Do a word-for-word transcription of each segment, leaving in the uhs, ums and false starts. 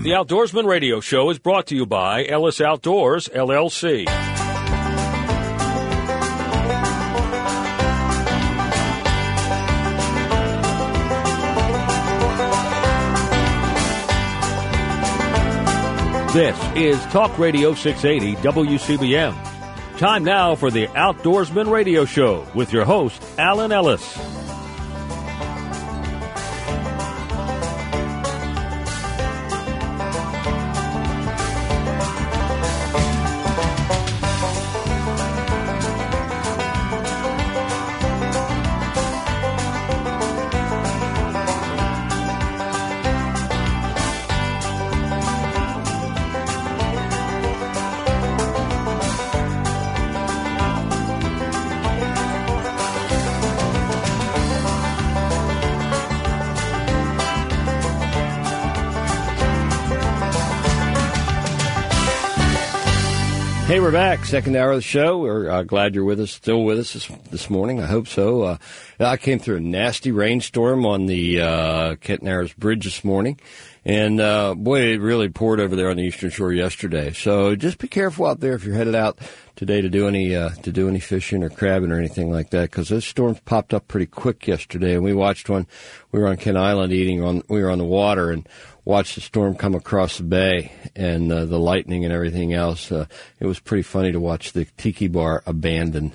The Outdoorsman Radio Show is brought to you by Ellis Outdoors, L L C. This is Talk Radio six eighty W C B M. Time now for the Outdoorsman Radio Show with your host, Alan Ellis. Hey, we're back. Second hour of the show. We're uh, glad you're with us, still with us this, this morning. I hope so. Uh, I came through a nasty rainstorm on the uh, Kent Narrows Bridge this morning. And, uh, boy, it really poured over there on the Eastern Shore yesterday. So just be careful out there if you're headed out today to do any uh, to do any fishing or crabbing or anything like that, because those storms popped up pretty quick yesterday. And we watched one. We were on Kent Island eating on. We were on the water and watched the storm come across the bay and uh, the lightning and everything else. Uh, it was pretty funny to watch the tiki bar abandoned.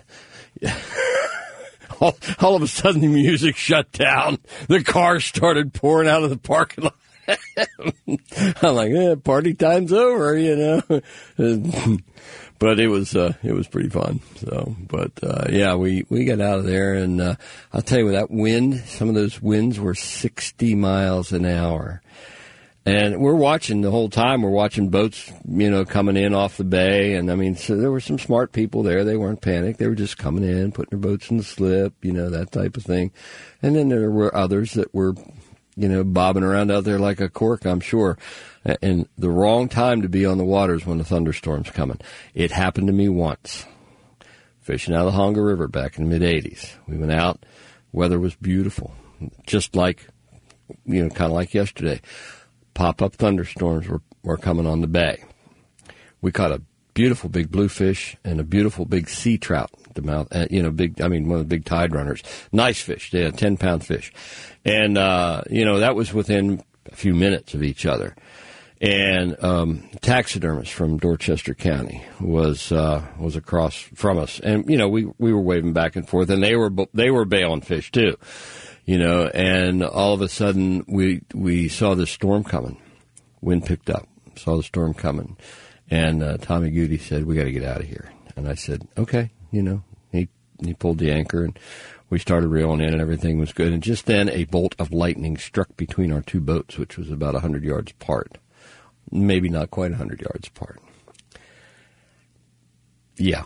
all, all of a sudden, the music shut down. The cars started pouring out of the parking lot. I'm like, eh, party time's over, you know. But it was uh, it was pretty fun. So, but uh, yeah, we, we got out of there, and uh, I'll tell you, with that wind, some of those winds were sixty miles an hour. And we're watching the whole time. We're watching boats, you know, coming in off the bay. And, I mean, so there were some smart people there. They weren't panicked. They were just coming in, putting their boats in the slip, you know, that type of thing. And then there were others that were, you know, bobbing around out there like a cork, I'm sure. And the wrong time to be on the water is when the thunderstorm's coming. It happened to me once. Fishing out of the Honga River back in the mid-eighties. We went out. Weather was beautiful. Just like, you know, kind of like yesterday. Pop-up thunderstorms were, were coming on the bay. We caught a beautiful big bluefish and a beautiful big sea trout. The mouth, uh, you know, big. I mean, one of the big tide runners. Nice fish. They had a ten-pound fish, and uh, you know that was within a few minutes of each other. And um, taxidermist from Dorchester County was uh, was across from us, and you know we we were waving back and forth, and they were they were bailing fish too. You know, and all of a sudden we we saw the storm coming. Wind picked up. Saw the storm coming, and uh, Tommy Goody said, "We got to get out of here." And I said, "Okay." You know, he he pulled the anchor, and we started reeling in, and everything was good. And just then, a bolt of lightning struck between our two boats, which was about a hundred yards apart, maybe not quite a hundred yards apart. Yeah.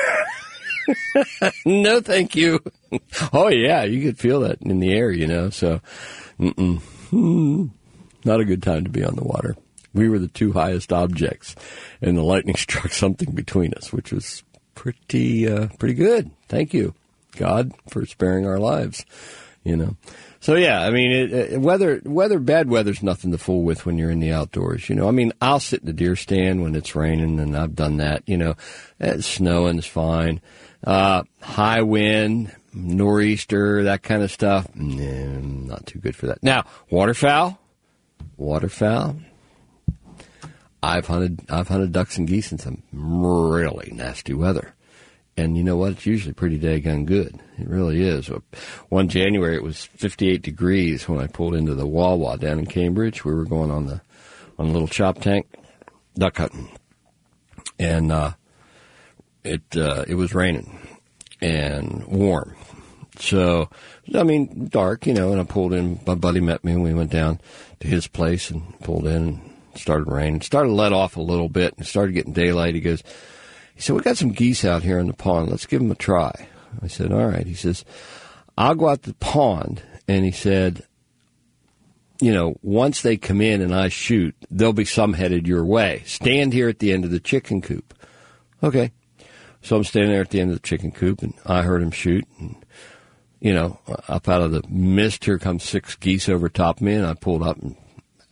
No, thank you. Oh, yeah, you could feel that in the air, you know, so mm-mm. Not a good time to be on the water. We were the two highest objects, and the lightning struck something between us, which was pretty uh, pretty good. Thank you, God, for sparing our lives, you know. So, yeah, I mean, it, it, weather, weather, bad weather's nothing to fool with when you're in the outdoors, you know. I mean, I'll sit in the deer stand when it's raining, and I've done that, you know. It's snowing is fine. Uh, high wind, nor'easter, that kind of stuff, nah, not too good for that. Now, waterfowl, waterfowl. I've hunted, I've hunted ducks and geese in some really nasty weather. And you know what? It's usually pretty daggone good. It really is. One January, it was fifty-eight degrees when I pulled into the Wawa down in Cambridge. We were going on the, on a little chop tank, duck hunting. And, uh, It uh, it was raining and warm. So, I mean, dark, you know, and I pulled in. My buddy met me, and we went down to his place and pulled in, and started raining. It started to let off a little bit, and it started getting daylight. He goes, he said, "We got some geese out here in the pond. Let's give them a try." I said, "All right." He says, "I'll go out to the pond," and he said, you know, once they come in and I shoot, there'll be some headed your way. Stand here at the end of the chicken coop. Okay. So I'm standing there at the end of the chicken coop, and I heard him shoot. And, you know, up out of the mist, here comes six geese over top of me, and I pulled up and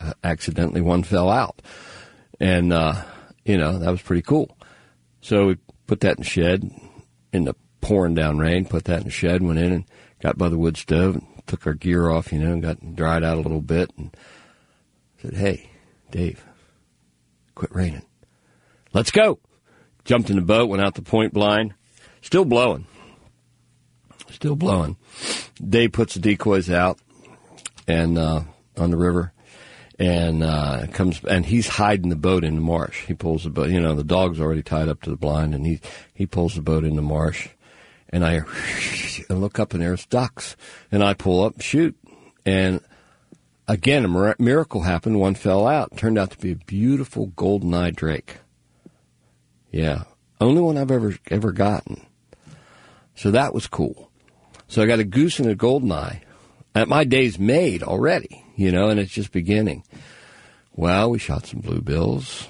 uh, accidentally one fell out. And, uh, you know, that was pretty cool. So we put that in the shed in the pouring down rain, put that in the shed, went in and got by the wood stove and took our gear off, you know, and got dried out a little bit and said, hey, Dave, quit raining. Let's go. Jumped in the boat, went out the point blind. Still blowing. Still blowing. Dave puts the decoys out and uh, on the river. And uh, comes and he's hiding the boat in the marsh. He pulls the boat. You know, the dog's already tied up to the blind, and he he pulls the boat in the marsh. And I, I look up, and there's ducks. And I pull up and shoot. And again, a miracle happened. One fell out. It turned out to be a beautiful golden-eyed drake. Yeah, only one I've ever ever gotten. So that was cool. So I got a goose and a golden-eye. At my day's made already, you know, and it's just beginning. Well, we shot some bluebills.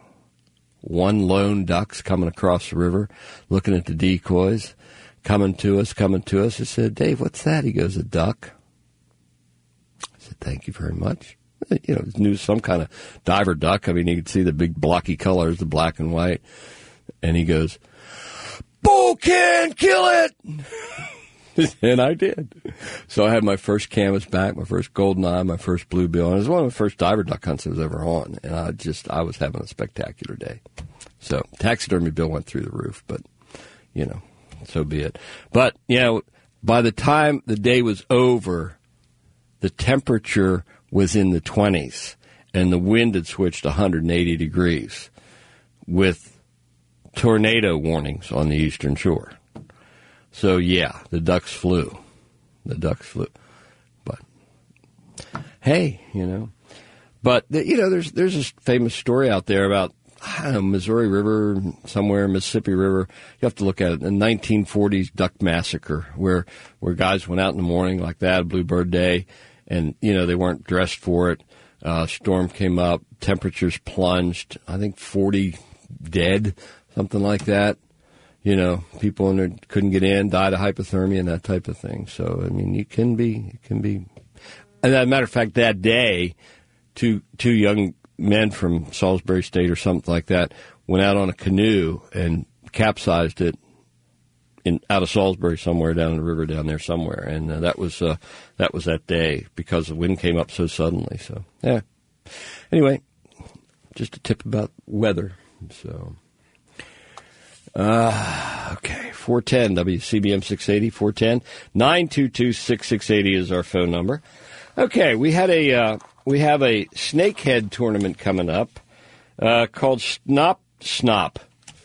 One lone duck's coming across the river, looking at the decoys, coming to us, coming to us. I said, Dave, what's that? He goes, a duck. I said, thank you very much. You know, knew some kind of diver duck. I mean, you could see the big blocky colors, the black and white. And he goes, bull can, kill it! And I did. So I had my first canvasback, my first goldeneye, my first bluebill. And it was one of the first diver duck hunts I was ever on. And I just, I was having a spectacular day. So taxidermy bill went through the roof, but, you know, so be it. But, you know, by the time the day was over, the temperature was in the twenties and the wind had switched one hundred eighty degrees with tornado warnings on the eastern shore. So, yeah, the ducks flew. The ducks flew. But, hey, you know. But, the, you know, there's there's a famous story out there about, I don't know, Missouri River, somewhere, Mississippi River. You have to look at it. The nineteen forties duck massacre, where, where guys went out in the morning like that, Bluebird Day, and, you know, they weren't dressed for it. Uh, storm came up, temperatures plunged, I think forty dead, something like that. You know, people in there couldn't get in, died of hypothermia and that type of thing. So, I mean, you can be, you can be. And as a matter of fact, that day, two two young men from Salisbury State or something like that went out on a canoe and capsized it in out of Salisbury somewhere down the river down there somewhere. And uh, that was uh, that was that day because the wind came up so suddenly. So, yeah. Anyway, just a tip about weather. So. Uh, okay, four ten W C B M six eighty, four ten nine two two, six six eight zero is our phone number. Okay, we had a uh, we have a snakehead tournament coming up uh, called Snop Snop.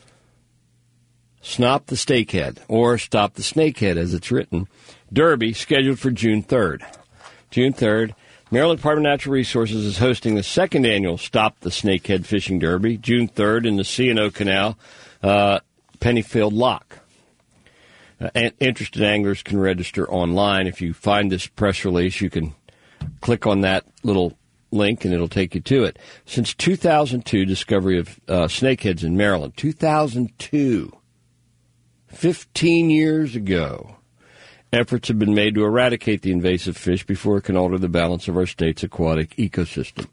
Snop the Snakehead, or Stop the Snakehead as it's written. Derby scheduled for June third. June third. Maryland Department of Natural Resources is hosting the second annual Stop the Snakehead Fishing Derby, June third in the C and O Canal. Uh, Pennyfield Lock. Uh, and interested anglers can register online. If you find this press release, you can click on that little link and it'll take you to it. Since two thousand two, discovery of uh, snakeheads in Maryland. two thousand two, fifteen years ago, efforts have been made to eradicate the invasive fish before it can alter the balance of our state's aquatic ecosystem.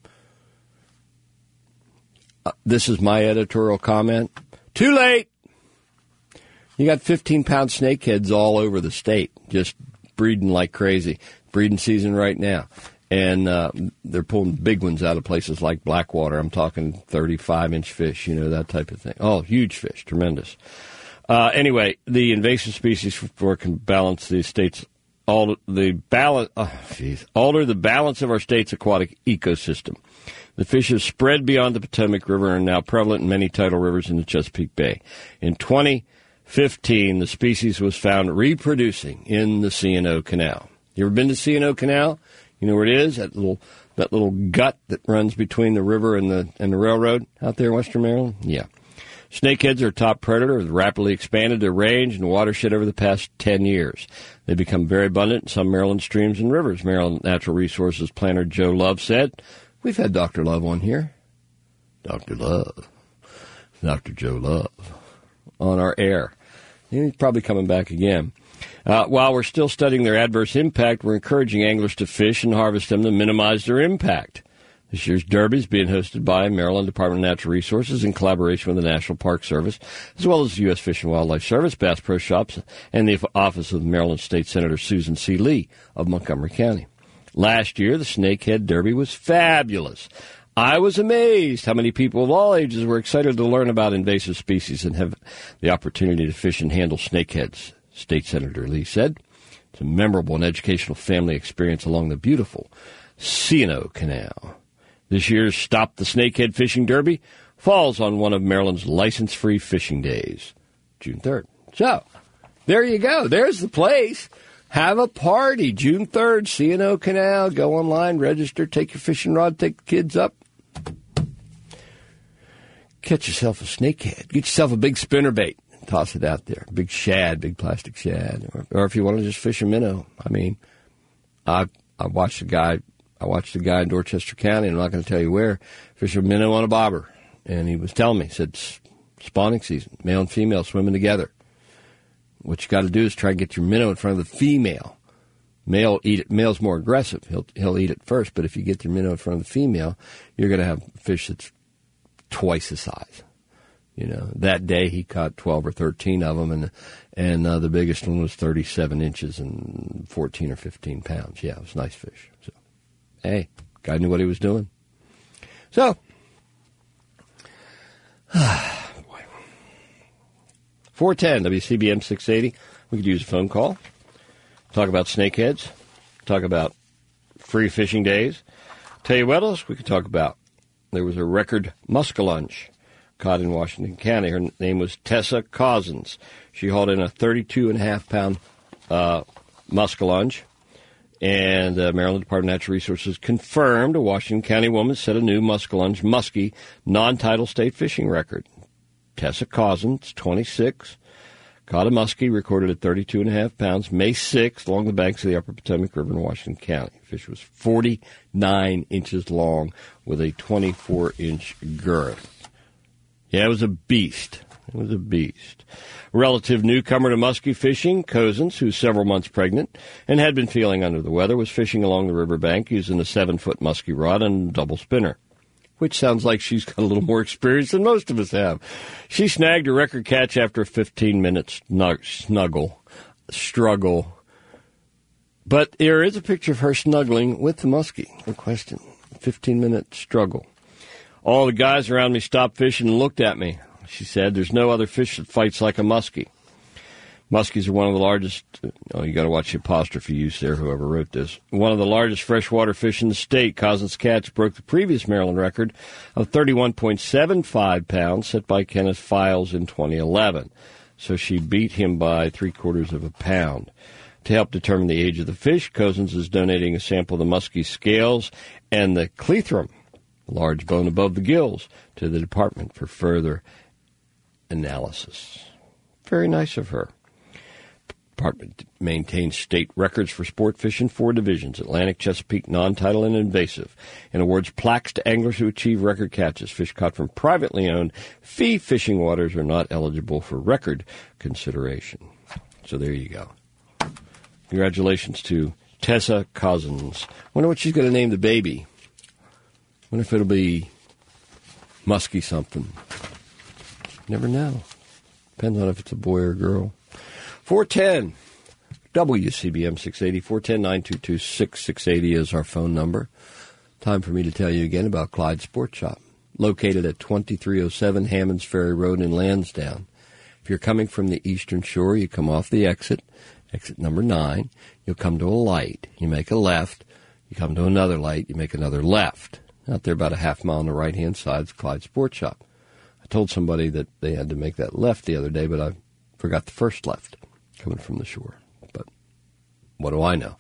Uh, this is my editorial comment. Too late! You got fifteen-pound snakeheads all over the state, just breeding like crazy. Breeding season right now. And uh, they're pulling big ones out of places like Blackwater. I'm talking thirty-five inch fish, you know, that type of thing. Oh, huge fish, tremendous. Uh, anyway, the invasive species for can balance the state's alter the balance. Oh, geez, alter the balance of our state's aquatic ecosystem. The fish have spread beyond the Potomac River and are now prevalent in many tidal rivers in the Chesapeake Bay. In twenty fifteen, the species was found reproducing in the C and O Canal. You ever been to C and O Canal? You know where it is? That little that little gut that runs between the river and the and the railroad out there in Western Maryland? Yeah. Snakeheads are a top predator, have rapidly expanded their range and watershed over the past ten years. They've become very abundant in some Maryland streams and rivers. Maryland Natural Resources planner Joe Love said, we've had Doctor Love on here. Doctor Love. Doctor Joe Love. On our air. He's probably coming back again. Uh, while we're still studying their adverse impact, we're encouraging anglers to fish and harvest them to minimize their impact. This year's Derby is being hosted by Maryland Department of Natural Resources in collaboration with the National Park Service, as well as the U S Fish and Wildlife Service, Bass Pro Shops, and the office of Maryland State Senator Susan C. Lee of Montgomery County. Last year, the Snakehead Derby was fabulous. I was amazed how many people of all ages were excited to learn about invasive species and have the opportunity to fish and handle snakeheads, State Senator Lee said. It's a memorable and educational family experience along the beautiful C and O Canal. This year's Stop the Snakehead Fishing Derby falls on one of Maryland's license-free fishing days, June third. So, there you go. There's the place. Have a party, June third, C and O Canal. Go online, register, take your fishing rod, take the kids up. Catch yourself a snakehead. Get yourself a big spinnerbait. Toss it out there. Big shad, big plastic shad. Or, or if you want to just fish a minnow. I mean, I I watched a guy... I watched a guy in Dorchester County, and I'm not going to tell you where, fish a minnow on a bobber. And he was telling me, he said, spawning season, male and female swimming together. What you got to do is try and get your minnow in front of the female. Male eat it. Male's more aggressive. He'll he'll eat it first, but if you get your minnow in front of the female, you're going to have a fish that's twice the size. You know, that day he caught twelve or thirteen of them, and and uh, the biggest one was thirty-seven inches and fourteen or fifteen pounds. Yeah, it was a nice fish. So. Hey, guy knew what he was doing. So, boy. four ten W C B M six eighty. We could use a phone call. Talk about snakeheads. Talk about free fishing days. Tell you what else we could talk about. There was a record muskellunge caught in Washington County. Her name was Tessa Cousins. She hauled in a thirty-two and a half pound uh, muskellunge. And the uh, Maryland Department of Natural Resources confirmed a Washington County woman set a new muskellunge muskie non-tidal state fishing record. Tessa Cousins, twenty-six, caught a muskie recorded at thirty-two and a half pounds May sixth along the banks of the Upper Potomac River in Washington County. The fish was forty-nine inches long with a twenty-four inch girth. Yeah, it was a beast. It was a beast. Relative newcomer to muskie fishing, Cousins, who's several months pregnant and had been feeling under the weather, was fishing along the riverbank using a seven-foot muskie rod and a double spinner, which sounds like she's got a little more experience than most of us have. She snagged a record catch after a fifteen-minute snug- snuggle, struggle. But there is a picture of her snuggling with the muskie. No question. fifteen-minute struggle. All the guys around me stopped fishing and looked at me. She said, there's no other fish that fights like a muskie. Muskies are one of the largest, oh, you got to watch the apostrophe use there, whoever wrote this. One of the largest freshwater fish in the state. Cousins' catch broke the previous Maryland record of thirty-one point seven five pounds set by Kenneth Files in twenty eleven. So she beat him by three quarters of a pound. To help determine the age of the fish, Cousins is donating a sample of the muskie scales and the cleithrum, the large bone above the gills, to the department for further analysis. Very nice of her. Department maintains state records for sport fish in four divisions: Atlantic, Chesapeake, non-tidal, and invasive, and awards plaques to anglers who achieve record catches. Fish caught from privately owned fee fishing waters are not eligible for record consideration. So there you go. Congratulations to Tessa Cousins. Wonder what she's going to name the baby. Wonder if it'll be Muskie something. Never know. Depends on if it's a boy or a girl. four ten W C B M six eighty. four one zero, nine two two, six six eight zero is our phone number. Time for me to tell you again about Clyde Sport Shop, located at twenty-three oh seven Hammonds Ferry Road in Lansdowne. If you're coming from the Eastern Shore, you come off the exit, exit number nine. You'll come to a light. You make a left. You come to another light. You make another left. Out there about a half mile on the right-hand side is Clyde Sport Shop. I told somebody that they had to make that left the other day, but I forgot the first left coming from the shore. But what do I know?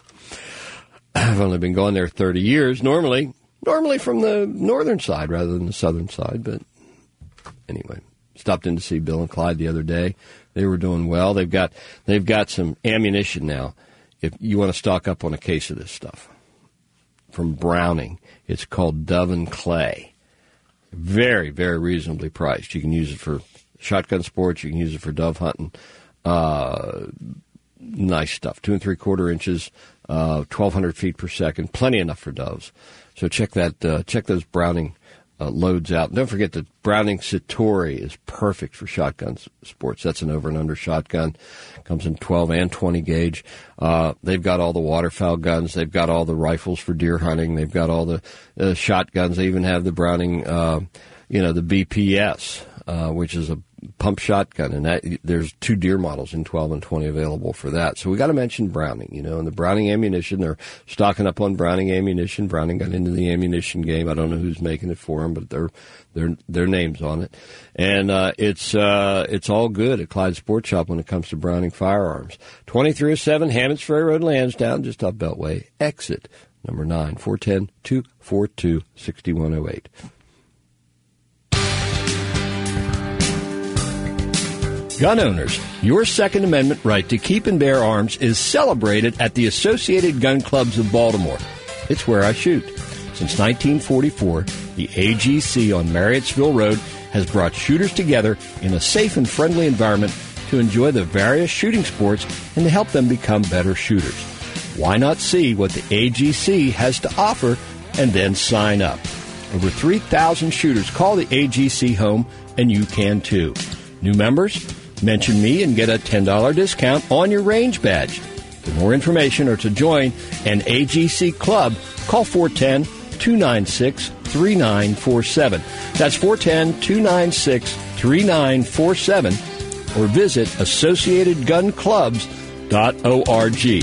I've only been going there thirty years, normally normally from the northern side rather than the southern side. But anyway, stopped in to see Bill and Clyde the other day. They were doing well. They've got they've got some ammunition now. If you want to stock up on a case of this stuff from Browning, it's called Dove and Clay. Very, very reasonably priced. You can use it for shotgun sports. You can use it for dove hunting. Uh, nice stuff. Two and three quarter inches, uh, twelve hundred feet per second. Plenty enough for doves. So check that. Uh, check those Browning uh, loads out. Don't forget that Browning Satori is perfect for shotgun sports. That's an over and under shotgun. Comes in twelve and twenty gauge. Uh, they've got all the waterfowl guns. They've got all the rifles for deer hunting. They've got all the uh, shotguns. They even have the Browning, uh, you know, the B P S, uh, which is a pump shotgun, and that, there's two deer models in twelve and twenty available for that. So we got to mention Browning, you know, and the Browning ammunition. They're stocking up on Browning ammunition. Browning got into the ammunition game. I don't know who's making it for them, but they're their their names on it, and uh, it's uh, it's all good at Clyde Sports Shop when it comes to Browning firearms. twenty-three oh seven Hammonds Ferry Road, Lansdowne, just off Beltway. Exit number nine, four one zero, two four two, six one zero eight. Gun owners, your Second Amendment right to keep and bear arms is celebrated at the Associated Gun Clubs of Baltimore. It's where I shoot. Since nineteen forty-four, the A G C on Marriottsville Road has brought shooters together in a safe and friendly environment to enjoy the various shooting sports and to help them become better shooters. Why not see what the A G C has to offer and then sign up? Over three thousand shooters call the A G C home, and you can too. New members? Mention me and get a ten dollars discount on your range badge. For more information or to join an A G C club, call four one zero, two nine six, three nine four seven. That's four one zero, two nine six, three nine four seven or visit associated gun clubs dot org.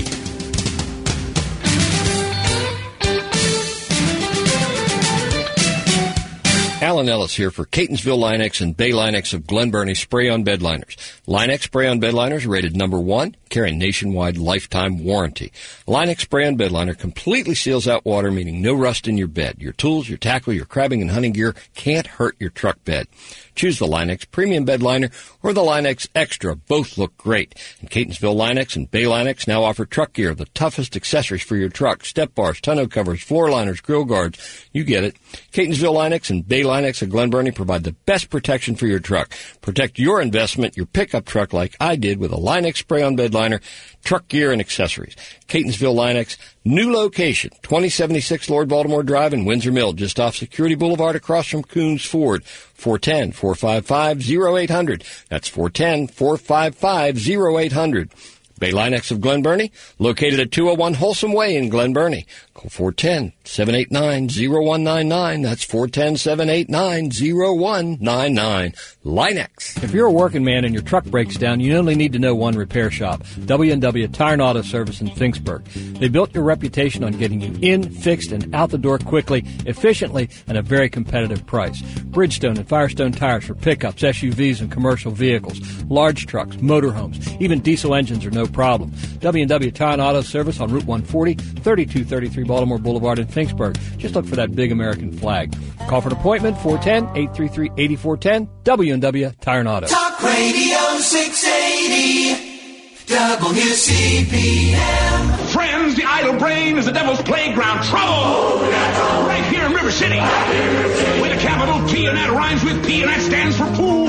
Alan Ellis here for Catonsville Line-X and Bay Line-X of Glen Burnie Spray-On Bed Liners. Line-X Spray-On Bed Liners are rated number one, carry a nationwide lifetime warranty. Line-X Spray-On Bed Liner completely seals out water, meaning no rust in your bed. Your tools, your tackle, your crabbing and hunting gear can't hurt your truck bed. Choose the Line-X Premium Bed Liner or the Line-X Extra. Both look great. And Catonsville Line-X and Bay Line-X now offer truck gear, the toughest accessories for your truck. Step bars, tonneau covers, floor liners, grill guards. You get it. Catonsville Line-X and Bay Line-X of Glen Burnie provide the best protection for your truck. Protect your investment, your pickup truck, like I did with a Line-X Spray-On Bed Liner, truck gear, and accessories. Catonsville Line-X, new location, twenty seventy-six Lord Baltimore Drive in Windsor Mill, just off Security Boulevard across from Coons Ford. four one zero, four five five, zero eight zero zero. That's four one zero, four five five, zero eight zero zero. Bay Line-X of Glen Burnie, located at two oh one Wholesome Way in Glen Burnie. Call four one zero, seven eight nine, zero one nine nine. That's four one zero, seven eight nine, zero one nine nine. Line-X. If you're a working man and your truck breaks down, you only need to know one repair shop, W and W Tire and Auto Service in Finksburg. They built your reputation on getting you in, fixed, and out the door quickly, efficiently, and a very competitive price. Bridgestone and Firestone tires for pickups, S U Vs, and commercial vehicles, large trucks, motorhomes, even diesel engines are no problem. W and W Tire and Auto Service on Route one forty, thirty-two thirty-three Baltimore Boulevard in Finksburg. Just look for that big American flag. Call for an appointment, four one zero, eight three three, eight four one zero, W and W Tire and Auto. Talk Radio six eighty, W C P M. Friends, the idle brain is the devil's playground. Trouble! Oh, yeah, trouble. Right here in River City. Right with a capital T, and that rhymes with P, and that stands for pool.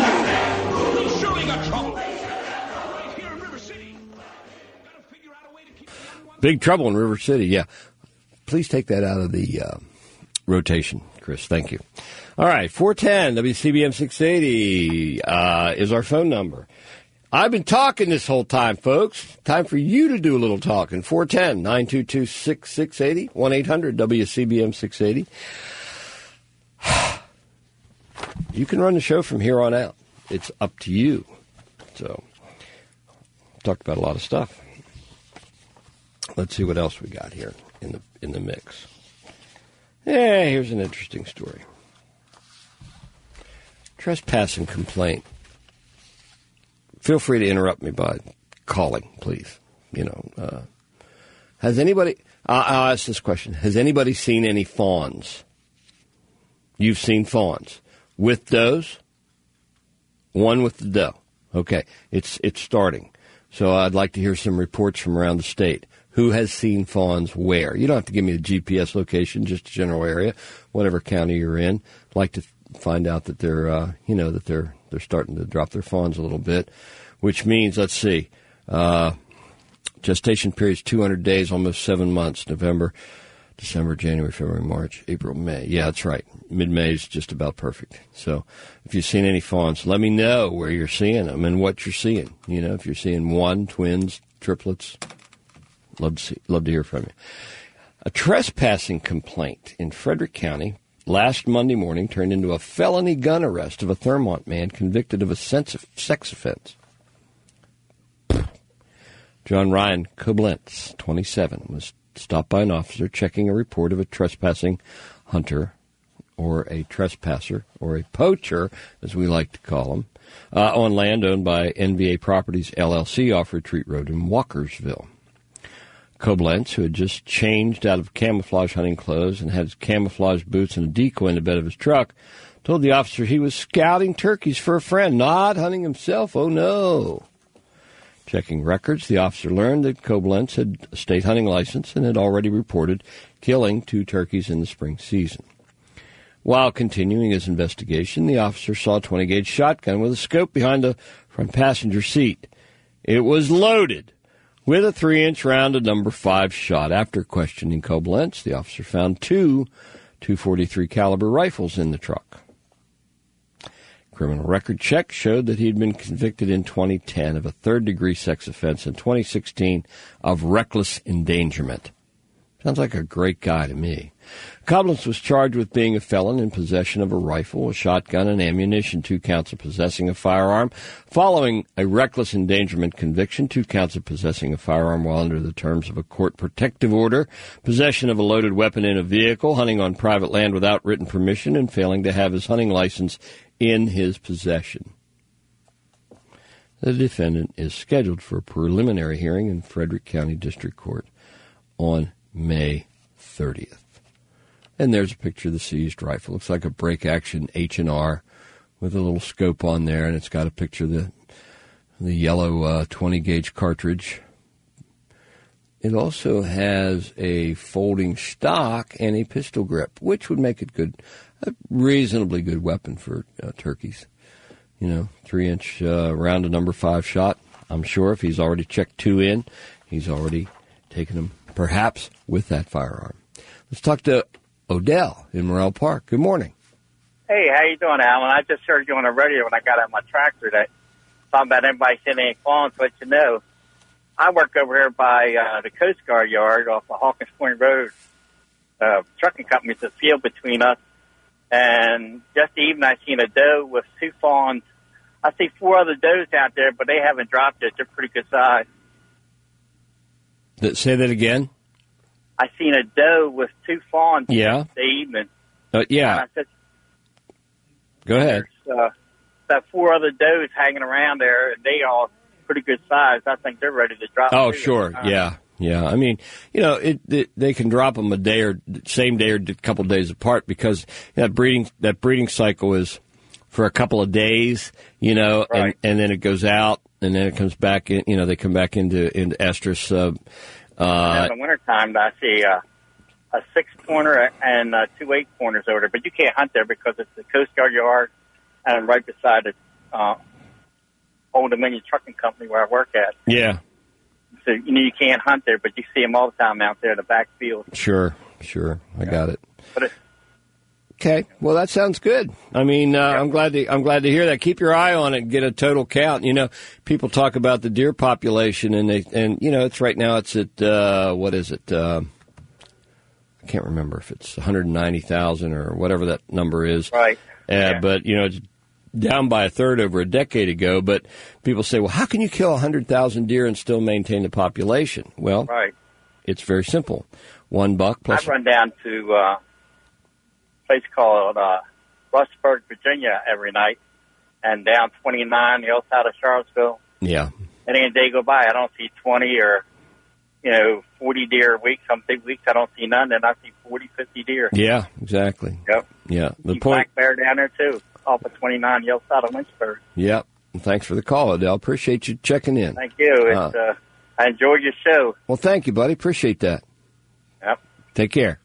We surely got trouble. Right here in River City. Gotta figure out a way to keep Big trouble in River City, yeah. Please take that out of the uh, rotation, Chris. Thank you. All right, four one zero, W C B M six eighty uh, is our phone number. I've been talking this whole time, folks. Time for you to do a little talking. four one zero, nine two two, six six eight zero, one eight hundred W C B M six eighty. You can run the show from here on out. It's up to you. So, talked about a lot of stuff. Let's see what else we got here in the in the mix. Yeah, here's an interesting story. Trespassing complaint. Feel free to interrupt me by calling, please. You know, uh, has anybody? I'll, I'll ask this question: has anybody seen any fawns? You've seen fawns with does. One with the doe. Okay, it's it's starting. So I'd like to hear some reports from around the state. Who has seen fawns where? You don't have to give me a G P S location, just a general area, whatever county you're in. I'd like to find out that they're, uh, you know, that they're they're starting to drop their fawns a little bit, which means, let's see, uh, gestation period's two hundred days, almost seven months, November December, January, February, March, April, May. Yeah, that's right. Mid-May is just about perfect. So if you've seen any fawns, let me know where you're seeing them and what you're seeing. You know, if you're seeing one, twins, triplets, love to see, love to hear from you. A trespassing complaint in Frederick County last Monday morning turned into a felony gun arrest of a Thurmont man convicted of a sex offense. John Ryan Koblenz, twenty-seven, was stopped by an officer checking a report of a trespassing hunter, or a trespasser, or a poacher, as we like to call them, uh, on land owned by N V A Properties, L L C, off Retreat Road in Walkersville. Koblenz, who had just changed out of camouflage hunting clothes and had his camouflage boots and a decoy in the bed of his truck, told the officer he was scouting turkeys for a friend, not hunting himself. Oh, no. Checking records, the officer learned that Koblenz had a state hunting license and had already reported killing two turkeys in the spring season. While continuing his investigation, the officer saw a twenty gauge shotgun with a scope behind the front passenger seat. It was loaded with a three inch round of number five shot. After questioning Koblenz, the officer found two two forty-three caliber rifles in the truck. Criminal record check showed that he had been convicted in twenty ten of a third-degree sex offense and twenty sixteen of reckless endangerment. Sounds like a great guy to me. Koblenz was charged with being a felon in possession of a rifle, a shotgun, and ammunition, two counts of possessing a firearm. Following a reckless endangerment conviction, two counts of possessing a firearm while under the terms of a court protective order, possession of a loaded weapon in a vehicle, hunting on private land without written permission, and failing to have his hunting license in his possession. The defendant is scheduled for a preliminary hearing in Frederick County District Court on May thirtieth. And there's a picture of the seized rifle. Looks like a break-action H and R with a little scope on there, and it's got a picture of the, the yellow uh, twenty gauge cartridge. It also has a folding stock and a pistol grip, which would make it good, a reasonably good weapon for uh, turkeys. You know, three-inch uh, round of number five shot. I'm sure if he's already checked two in, he's already taken them, perhaps, with that firearm. Let's talk to Odell in Morrell Park. Good morning. Hey, how you doing, Alan? I just heard you on the radio when I got out my tractor that talking about anybody seeing any fawns, let you know. I work over here by uh, the Coast Guard yard off of Hawkins Point Road. Uh, trucking company's a field between us. And just even I seen a doe with two fawns. I see four other does out there, but they haven't dropped yet. They're pretty good size. Th- say that again? I seen a doe with two fawns yeah. the evening. Uh, yeah. I said, Go ahead. There's uh, that four other does hanging around there, and they all pretty good size. I think they're ready to drop. Oh, sure. Yeah. Yeah. I mean, you know, it, it they can drop them a day or same day or a couple of days apart because that breeding that breeding cycle is for a couple of days, you know, right. and, and then it goes out and then it comes back in, you know, they come back into, into estrus. Uh, uh, in the wintertime, I see uh, a six-pointer and uh, two eight-pointers over there, but you can't hunt there because it's the Coast Guard yard and right beside the uh, Old Dominion Trucking Company where I work at. Yeah. So, you know, you can't hunt there, but you see them all the time out there in the backfield. Sure, sure. I yeah. got it. But it, okay. Well, that sounds good. I mean, uh, yeah. I'm glad to I'm glad to hear that. Keep your eye on it and get a total count. You know, people talk about the deer population, and they and you know, it's right now it's at uh, what is it? Uh, I can't remember if it's one hundred ninety thousand or whatever that number is. Right. Uh, yeah. But you know, it's down by a third over a decade ago. But people say, well, how can you kill one hundred thousand deer and still maintain the population? Well, right. It's very simple. One buck plus. I run down to uh, a place called uh, Rustburg, Virginia every night, and down twenty-nine, the other side of Charlottesville. Yeah. And any day go by, I don't see twenty or, you know, forty deer a week. Some big weeks I don't see none, and I see forty, fifty deer. Yeah, exactly. Yep. Yeah. The see point. Black bear down there, too, off of twenty-nine, the other side of Lynchburg. Yep. Thanks for the call, Adele. Appreciate you checking in. Thank you. It's, uh, uh, I enjoyed your show. Well, thank you, buddy. Appreciate that. Yep. Take care.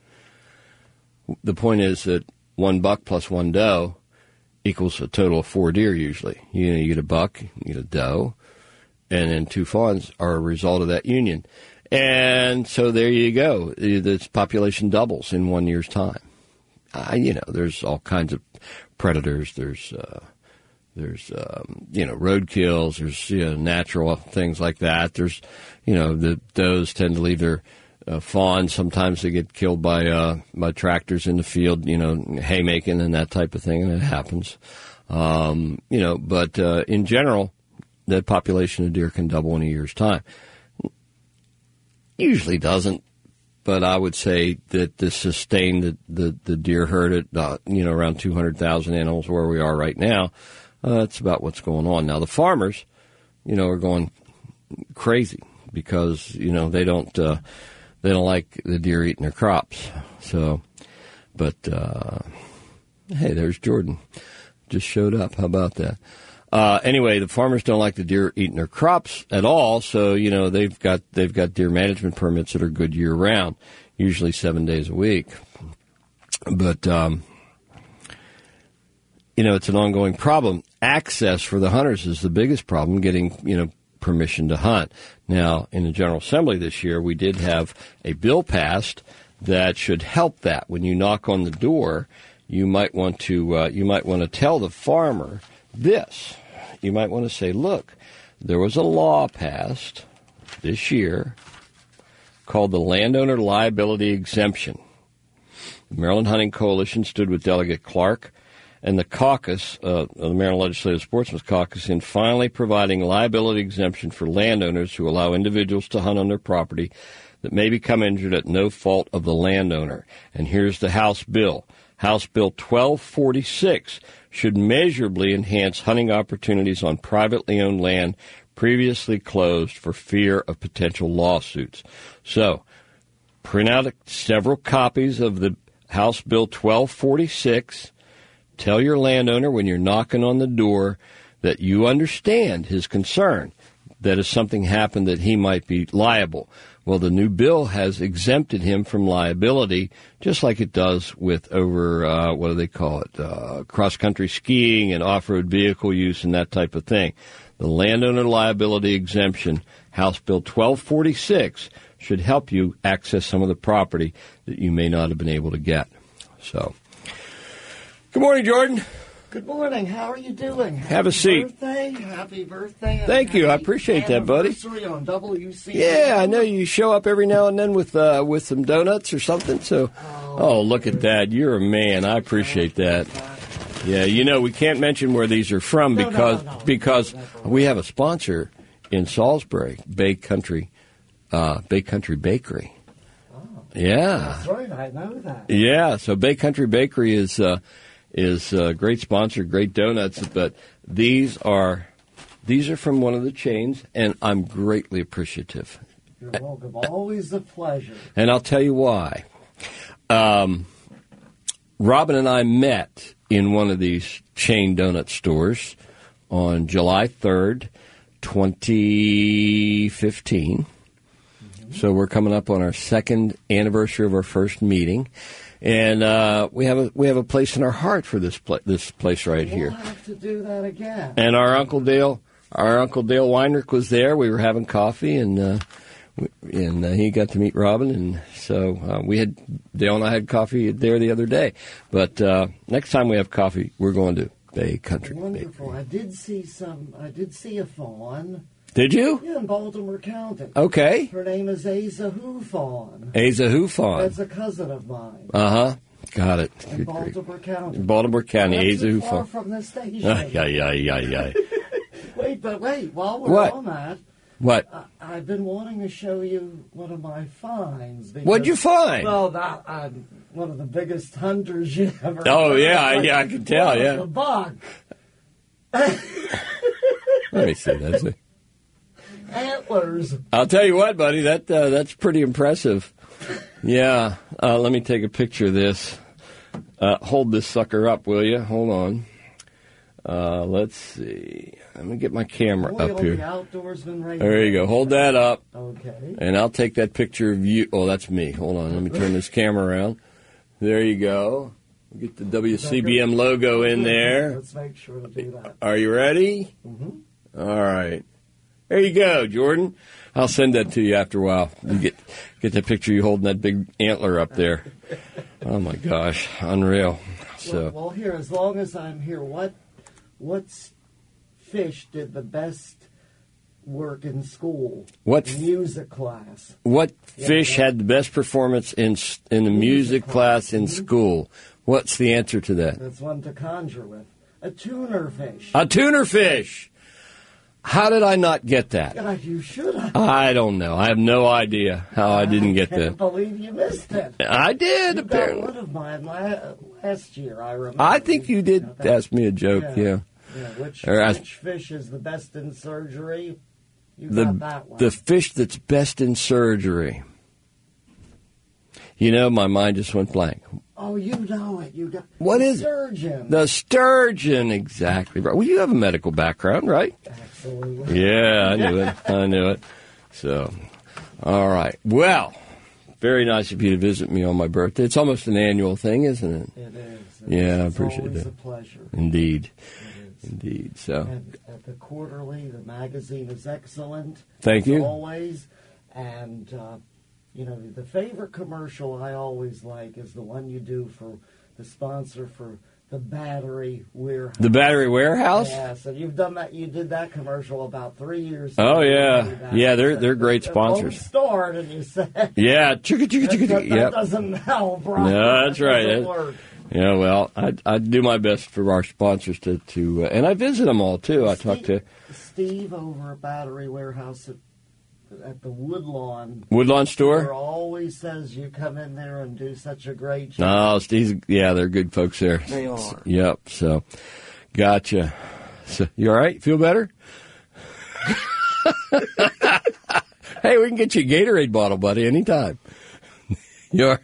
The point is that one buck plus one doe equals a total of four deer usually. You know, you get a buck, you get a doe, and then two fawns are a result of that union. And so there you go. This population doubles in one year's time. Uh, you know, there's all kinds of predators. There's, uh, there's, um, you know, roadkills. There's, you know, natural things like that. There's, you know, the does tend to leave their uh, fawns. Sometimes they get killed by uh, by tractors in the field, you know, haymaking and that type of thing, and it happens. Um, you know, but uh, in general, that population of deer can double in a year's time. Usually doesn't. But I would say that the sustained the, the, the deer herd at, uh, you know, around two hundred thousand animals where we are right now, uh, that's about what's going on. Now, the farmers, you know, are going crazy because, you know, they don't, uh, they don't like the deer eating their crops. So, but, uh, hey, there's Jordan. Just showed up. How about that? Uh, anyway, the farmers don't like the deer eating their crops at all, so you know they've got they've got deer management permits that are good year round, usually seven days a week. But um, you know it's an ongoing problem. Access for the hunters is the biggest problem. Getting you know permission to hunt. Now, in the General Assembly this year, we did have a bill passed that should help that. When you knock on the door, you might want to uh, you might want to tell the farmer this. You might want to say, look, there was a law passed this year called the Landowner Liability Exemption. The Maryland Hunting Coalition stood with Delegate Clark and the caucus, uh, the Maryland Legislative Sportsmen's Caucus, in finally providing liability exemption for landowners who allow individuals to hunt on their property that may become injured at no fault of the landowner. And here's the House bill. House Bill twelve forty-six should measurably enhance hunting opportunities on privately owned land previously closed for fear of potential lawsuits. So, print out several copies of the House Bill twelve forty-six. Tell your landowner when you're knocking on the door that you understand his concern, that if something happened that he might be liable. Well, the new bill has exempted him from liability, just like it does with over, uh, what do they call it, uh, cross-country skiing and off-road vehicle use and that type of thing. The landowner liability exemption, House Bill twelve forty-six, should help you access some of the property that you may not have been able to get. So, good morning, Jordan. Good morning. How are you doing? Have a seat. Birthday. Happy birthday. Thank you. I appreciate that, buddy. Anniversary on W C. Yeah, I know you show up every now and then with uh, with some donuts or something. So, oh, oh, look at that. You're a man. I appreciate that. Yeah, you know, we can't mention where these are from No, because no, no, no. because we have a sponsor in Salisbury, Bay Country, uh, Bay Country Bakery. Oh, Yeah. that's right. I know that. Yeah, so Bay Country Bakery is uh, is a great sponsor, great donuts, but these are these are from one of the chains, and I'm greatly appreciative. You're welcome. Always a pleasure. And I'll tell you why. Um, Robin and I met in one of these chain donut stores on July third, twenty fifteen. Mm-hmm. So we're coming up on our second anniversary of our first meeting. And uh, we have a we have a place in our heart for this pla- this place right We'll here. have to do that again. And our Uncle Dale, our Uncle Dale Weinrich was there. We were having coffee, and uh, we- and uh, he got to meet Robin, and so uh, we had Dale and I had coffee there the other day. But uh, next time we have coffee, we're going to Bay Country. Wonderful. I did see some. I did see a fawn. Did you? Yeah, in Baltimore County. Okay. Her name is Asa Who Fawn. Asa Who Fawn. That's a cousin of mine. Uh huh. Got it. In Good grief. Baltimore County. Baltimore County. Not Asa too Who far Fawn. from the station. Ay, ay, ay, ay, ay. Wait, but wait. While we're What? on that, What? I, I've been wanting to show you one of my finds. Because, What'd you find? Well, that, I'm one of the biggest hunters you ever. Oh, heard. yeah, Like, yeah, I can tell, what, yeah. A buck. Let me see. That's it. Antlers. I'll tell you what, buddy, that uh, that's pretty impressive. Yeah, uh, let me take a picture of this. Uh, hold this sucker up, will you? Hold on. Uh, let's see. Let me get my camera Boy, up on the here. Outdoorsman radio. There you go. Hold that up, Okay. and I'll take that picture of you. Oh, that's me. Hold on. Let me turn this camera around. There you go. Get the W C B M logo in there. Let's make sure to do that. Are you ready? Mm-hmm. All right. There you go, Jordan. I'll send that to you after a while. You get get that picture of you holding that big antler up there. Oh my gosh, unreal. So Well, well, here, as long as I'm here, what what fish did the best work in school? What In music class. what Yeah, fish yeah. had the best performance in s- in the music class in school? What's the answer to that? That's one to conjure with. A tuner fish. A tuner fish. How did I not get that? God, you should have. I don't know. I have no idea how I didn't get I can't that. believe you missed it. I did, You got apparently. one of mine la- last year, I remember. I think you did got that. ask me a joke, yeah. Yeah, which, Or I- which fish is the best in surgery? You The got that one. the fish that's best in surgery. You know, my mind just went blank. oh, you know it. You got What the is it? surgeon. The sturgeon, exactly right. Well, you have a medical background, right? Absolutely. Yeah, I knew it. I knew it. So, all right. Well, very nice of you to visit me on my birthday. It's almost an annual thing, isn't it? It is. It Yeah, is. I It's appreciate always that. a pleasure. Indeed. It is. Indeed. So, And at the quarterly, the magazine is excellent. Thank as you. Always. And, uh, you know, the favorite commercial I always like is the one you do for the sponsor for the Battery Warehouse. the Battery Warehouse? Yes, and you've done that. You did that commercial about three years ago. Oh, yeah. Way back. Yeah, they're- they're great It sponsors. won't start, and you said Yeah. Chicka, chicka, that, chicka, that, chicka. that Yep. doesn't help, bro. No, that's That right. doesn't It- work. Yeah, well, I I do my best for our sponsors to, to uh, and I visit them all, too. I talk to Steve over at Battery Warehouse at, at the Woodlawn. Woodlawn Store Store. always says you come in there and do such a great job. No, Steve's, yeah, they're good folks there. They are. Yep, so, gotcha. So, you all right? Feel better? Hey, we can get you a Gatorade bottle, buddy, anytime. You're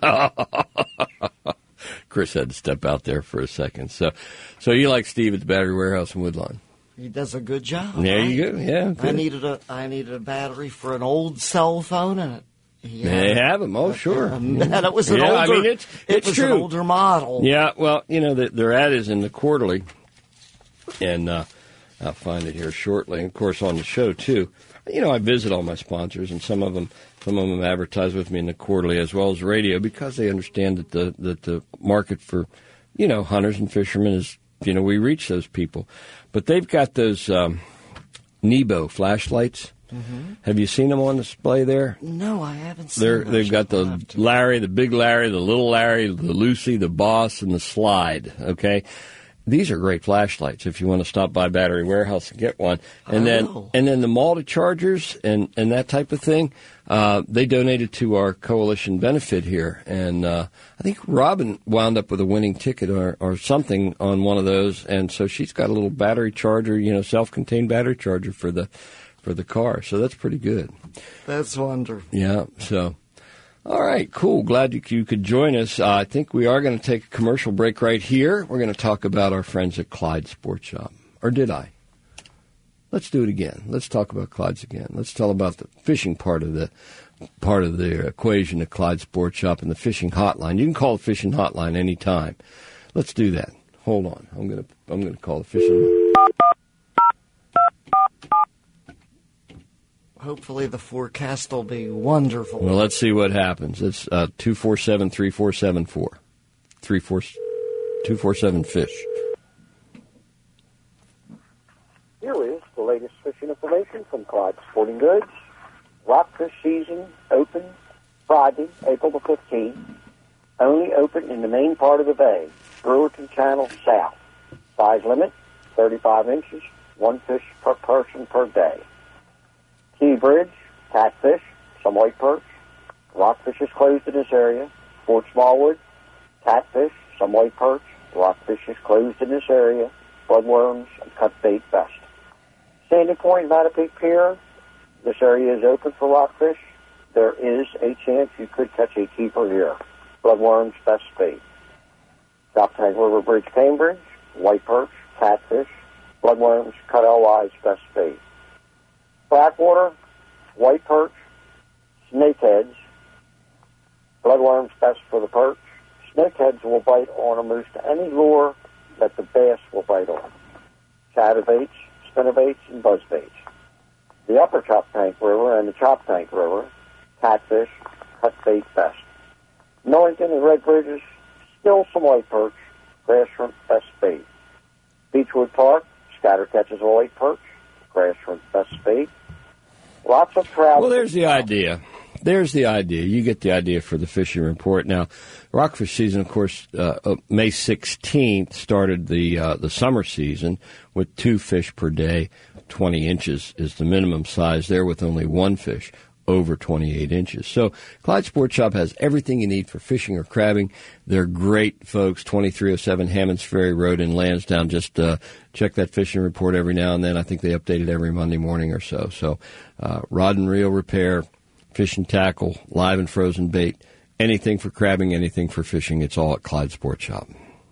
Chris had to step out there for a second. So, so you like Steve at the Battery Warehouse in Woodlawn? He does a good job. There right? you go. Yeah, I good. needed a I needed a battery for an old cell phone, and it, he had They it. have them. Oh, sure. And it was an Yeah, older. I mean, it's- it it's was true. an older model. Yeah, well, you know, the, their ad is in the quarterly, and uh, I'll find it here shortly. And of course, on the show too. You know, I visit all my sponsors, and some of them, some of them advertise with me in the quarterly as well as radio because they understand that the that the market for, you know, hunters and fishermen is, you know, we reach those people, but they've got those um, Nebo flashlights. Mm-hmm. Have you seen them on display there? No, I haven't seen. They're, those. they've got I'll the have to. Larry, the big Larry, the little Larry, the Lucy, the Boss, and the Slide. Okay, these are great flashlights. If you want to stop by Battery Warehouse and get one, and I then will. and then the multi chargers and and that type of thing, uh, they donated to our coalition benefit here, and uh, I think Robin wound up with a winning ticket or or something on one of those, and so she's got a little battery charger, you know, self-contained battery charger for the for the car. So that's pretty good. That's wonderful. Yeah, so, all right, cool. Glad you, you could join us. Uh, I think we are going to take a commercial break right here. We're going to talk about our friends at Clyde Sports Shop. Or did I? Let's do it again. Let's talk about Clyde's again. Let's tell about the fishing part of the part of the equation at Clyde Sports Shop and the fishing hotline. You can call the fishing hotline anytime. Let's do that. Hold on. I'm going to I'm going to call the fishing. Hopefully, the forecast will be wonderful. Well, let's see what happens. It's uh, two four seven, three four seven four. three four two four seven fish. Here is the latest fishing information from Clyde Sporting Goods. Rockfish season open Friday, April the fifteenth. Only open in the main part of the bay, Brewerton Channel South. Size limit, thirty-five inches, one fish per person per day. Key Bridge, catfish, some white perch. Rockfish is closed in this area. Fort Smallwood, catfish, some white perch. Rockfish is closed in this area. Bloodworms and cut bait best. Sandy Point, Mattapique Pier, this area is open for rockfish. There is a chance you could catch a keeper here. Bloodworms best bait. South Tank River Bridge, Cambridge, white perch, catfish, bloodworms, cut alewives best bait. Blackwater, white perch, snakeheads, bloodworms best for the perch. Snakeheads will bite on almost any lure that the bass will bite on. Chatterbaits, spinnerbaits, and buzzbaits. the Upper Choptank River and the Choptank River, catfish, cut bait best. Millington and Red Bridges, still some white perch, grass shrimp best bait. Beechwood Park, scatter catches of white perch, grass shrimp best bait. Lots of trout. Well, there's the idea. There's the idea. You get the idea for the fishing report. Now, rockfish season, of course, uh, May sixteenth started the uh, the summer season with two fish per day. twenty inches is the minimum size there, with only one fish over twenty-eight inches. So Clyde Sport Shop has everything you need for fishing or crabbing. They're great folks, twenty-three oh seven Hammonds Ferry Road in Lansdowne. Just uh, check that fishing report every now and then. I think they update it every Monday morning or so. So uh, rod and reel repair, fishing tackle, live and frozen bait, anything for crabbing, anything for fishing. It's all at Clyde Sport Shop.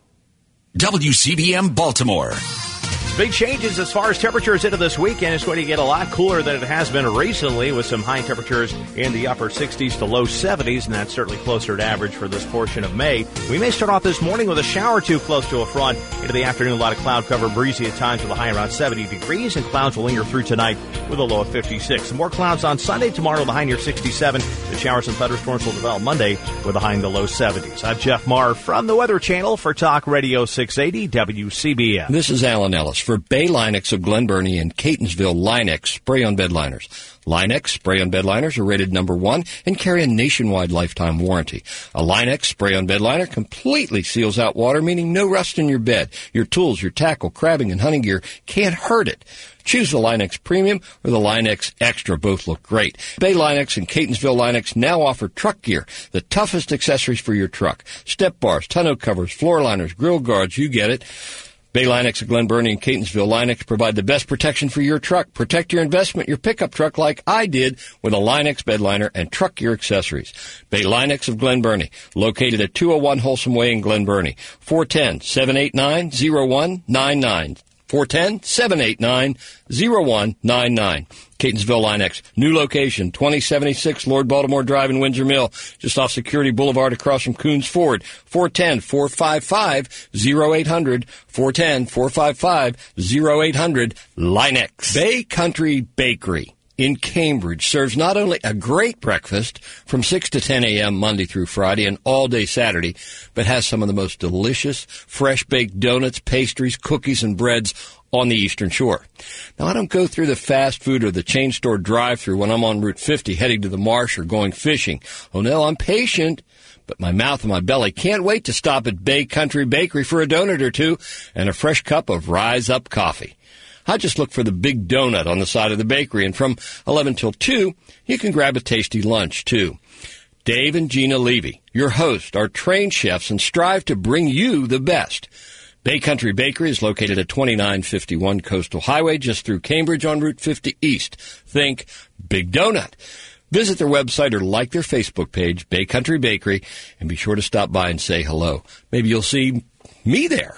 W C B M Baltimore. Big changes as far as temperatures into this weekend. It's going to get a lot cooler than it has been recently, with some high temperatures in the upper sixties to low seventies, and that's certainly closer to average for this portion of May. We may start off this morning with a shower or two close to a front. Into the afternoon, a lot of cloud cover, breezy at times with a high around seventy degrees, and clouds will linger through tonight with a low of fifty-six. Some more clouds on Sunday. Tomorrow, the high near sixty-seven. The showers and thunderstorms will develop Monday with a high in the low seventies. I'm Jeff Marr from the Weather Channel for Talk Radio six eighty W C B M. This is Alan Ellis for Bay Linex of Glen Burnie and Catonsville. Linex spray-on bed liners. Linex spray-on bed liners are rated number one and carry a nationwide lifetime warranty. A Linex spray-on bed liner completely seals out water, meaning no rust in your bed. Your tools, your tackle, crabbing, and hunting gear can't hurt it. Choose the Linex Premium or the Linex Extra. Both look great. Bay Linex and Catonsville Linex now offer truck gear, the toughest accessories for your truck. Step bars, tonneau covers, floor liners, grill guards, you get it. Bay Linex of Glen Burnie and Catonsville Linex provide the best protection for your truck. Protect your investment, your pickup truck, like I did with a Linex bed liner and truck gear accessories. Bay Linex of Glen Burnie, located at two oh one Wholesome Way in Glen Burnie. four one zero, seven eight nine, zero one nine nine. four one zero, seven eight nine, zero one nine nine. Catonsville Linex, new location, twenty seventy-six Lord Baltimore Drive in Windsor Mill, just off Security Boulevard across from Coons Ford. four one zero, four five five, zero eight hundred. four one zero, four five five, zero eight hundred. Linex. Bay Country Bakery in Cambridge serves not only a great breakfast from six to ten a.m. Monday through Friday and all day Saturday, but has some of the most delicious fresh-baked donuts, pastries, cookies, and breads on the Eastern Shore. Now, I don't go through the fast food or the chain store drive-through when I'm on Route fifty heading to the marsh or going fishing. Oh, no, I'm patient, but my mouth and my belly can't wait to stop at Bay Country Bakery for a donut or two and a fresh cup of Rise Up coffee. I just look for the big donut on the side of the bakery, and from eleven till two, you can grab a tasty lunch, too. Dave and Gina Levy, your hosts, are trained chefs and strive to bring you the best. Bay Country Bakery is located at twenty-nine fifty-one Coastal Highway, just through Cambridge on Route fifty East. Think Big Donut. Visit their website or like their Facebook page, Bay Country Bakery, and be sure to stop by and say hello. Maybe you'll see me there.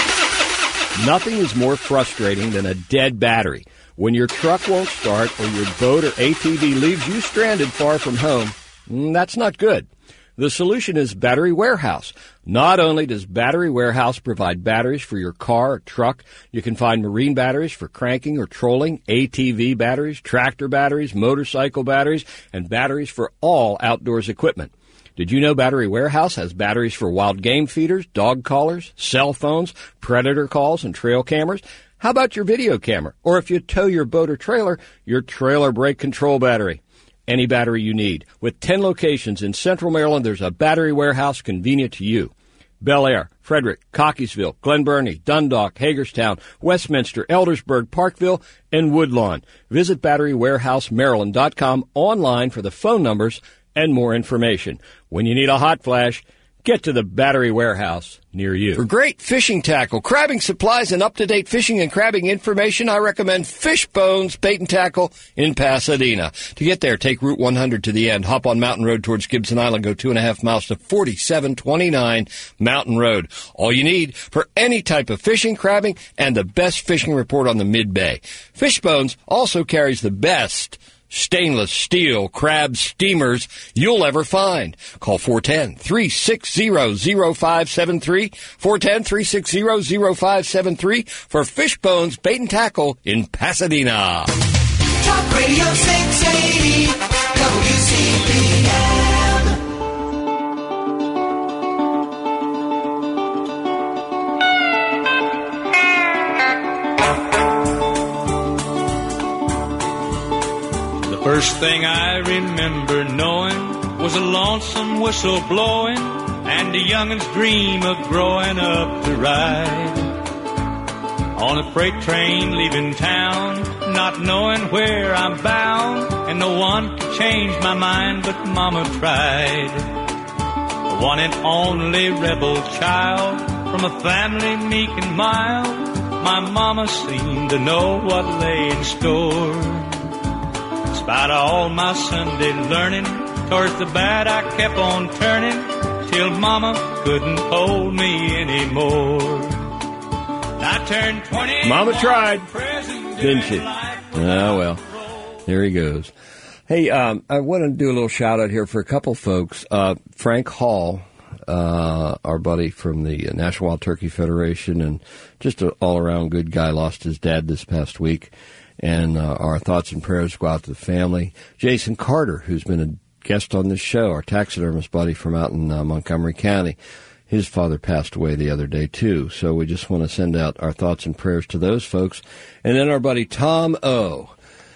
Nothing is more frustrating than a dead battery. When your truck won't start or your boat or A T V leaves you stranded far from home, that's not good. The solution is Battery Warehouse. Not only does Battery Warehouse provide batteries for your car or truck, you can find marine batteries for cranking or trolling, A T V batteries, tractor batteries, motorcycle batteries, and batteries for all outdoors equipment. Did you know Battery Warehouse has batteries for wild game feeders, dog collars, cell phones, predator calls, and trail cameras? How about your video camera? Or if you tow your boat or trailer, your trailer brake control battery. Any battery you need. With ten locations in Central Maryland, there's a Battery Warehouse convenient to you. Bel Air, Frederick, Cockeysville, Glen Burnie, Dundalk, Hagerstown, Westminster, Eldersburg, Parkville, and Woodlawn. Visit battery warehouse maryland dot com online for the phone numbers and more information. When you need a hot flash, get to the Battery Warehouse near you. For great fishing tackle, crabbing supplies, and up-to-date fishing and crabbing information, I recommend Fishbones Bait and Tackle in Pasadena. To get there, take Route one hundred to the end, hop on Mountain Road towards Gibson Island, go two and a half miles to forty-seven twenty-nine Mountain Road. All you need for any type of fishing, crabbing, and the best fishing report on the Mid-Bay. Fishbones also carries the best stainless steel crab steamers you'll ever find. Call four one zero, three six zero, zero five seven three, four one zero, three six zero, zero five seven three for Fishbones Bait and Tackle in Pasadena. Talk Radio six eighty, W C P M. The first thing I remember knowing was a lonesome whistle blowing and a youngin's dream of growing up to ride on a freight train leaving town, not knowing where I'm bound, and no one could change my mind, but Mama tried. The one and only rebel child from a family meek and mild, my Mama seemed to know what lay in store. In spite of all my Sunday learning, towards the bad I kept on turning, till Mama couldn't hold me anymore. I turned twenty. Mama tried, didn't she? Oh, well, there he goes. Hey, um, I want to do a little shout out here for a couple folks. Uh, Frank Hall, uh, our buddy from the National Wild Turkey Federation, and just an all-around good guy, lost his dad this past week. And uh, our thoughts and prayers go out to the family. Jason Carter, who's been a guest on this show, our taxidermist buddy from out in uh, Montgomery County. His father passed away the other day, too. So we just want to send out our thoughts and prayers to those folks. And then our buddy Tom O.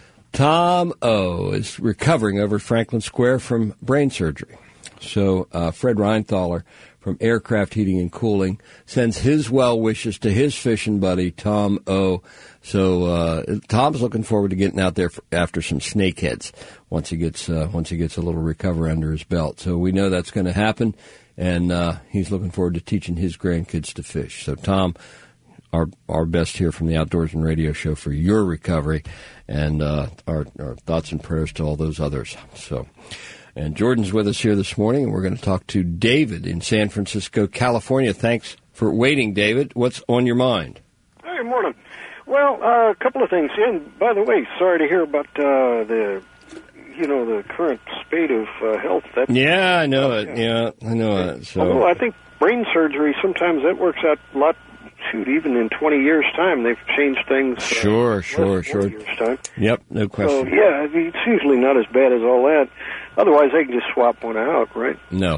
Tom O. is recovering over at Franklin Square from brain surgery. So uh, Fred Reinthaler from Aircraft Heating and Cooling sends his well wishes to his fishing buddy, Tom O. So uh, Tom's looking forward to getting out there for, after some snakeheads once he gets uh, once he gets a little recovery under his belt. So we know that's going to happen. And uh, he's looking forward to teaching his grandkids to fish. So, Tom, our our best here from the Outdoorsman Radio Show for your recovery, and uh, our, our thoughts and prayers to all those others. So, and Jordan's with us here this morning, and we're going to talk to David in San Francisco, California. Thanks for waiting, David. What's on your mind? Hey, morning. Well, uh, a couple of things. And by the way, sorry to hear about uh, the... you know, the current state of uh, health. That's, yeah, I know it. Yeah, I know it. So. Although I think brain surgery, sometimes that works out a lot, shoot, even in twenty years' time, they've changed things. Uh, sure, sure, sure. Years' time. Yep, no question. So, yeah, it's usually not as bad as all that. Otherwise, they can just swap one out, right? No.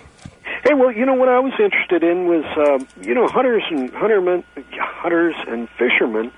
Hey, well, you know, what I was interested in was, uh, you know, hunters and huntermen, hunters and fishermen,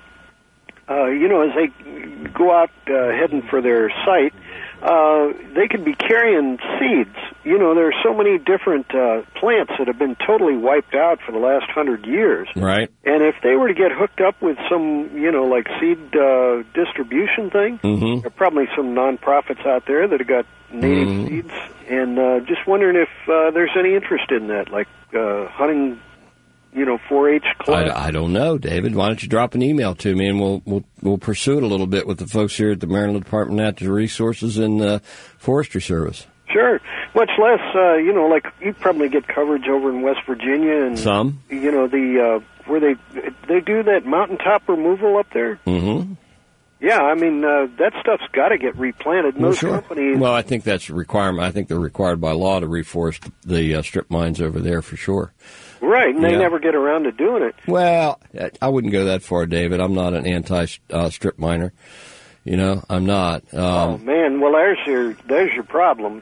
uh, you know, as they go out uh, heading for their site, Uh, they could be carrying seeds. You know, there are so many different uh, plants that have been totally wiped out for the last hundred years. Right. And if they were to get hooked up with some, you know, like seed uh, distribution thing, mm-hmm. there are probably some nonprofits out there that have got native mm-hmm. seeds. And uh, just wondering if uh, there's any interest in that, like uh, hunting, you know, four H club. I, I don't know, David. Why don't you drop an email to me, and we'll we'll we'll pursue it a little bit with the folks here at the Maryland Department of Natural Resources and uh, Forestry Service. Sure. Much less, uh, you know, like you probably get coverage over in West Virginia and some. You know, the uh, where they they do that mountaintop removal up there. Mm-hmm. Yeah, I mean uh, that stuff's got to get replanted. Well, Most sure. companies. Well, I think that's a requirement. I think they're required by law to reforest the uh, strip mines over there for sure. Right, and they yeah. never get around to doing it. Well, I wouldn't go that far, David. I'm not an anti-strip uh, miner. You know, I'm not. Um, oh, man. Well, there's your, there's your problem.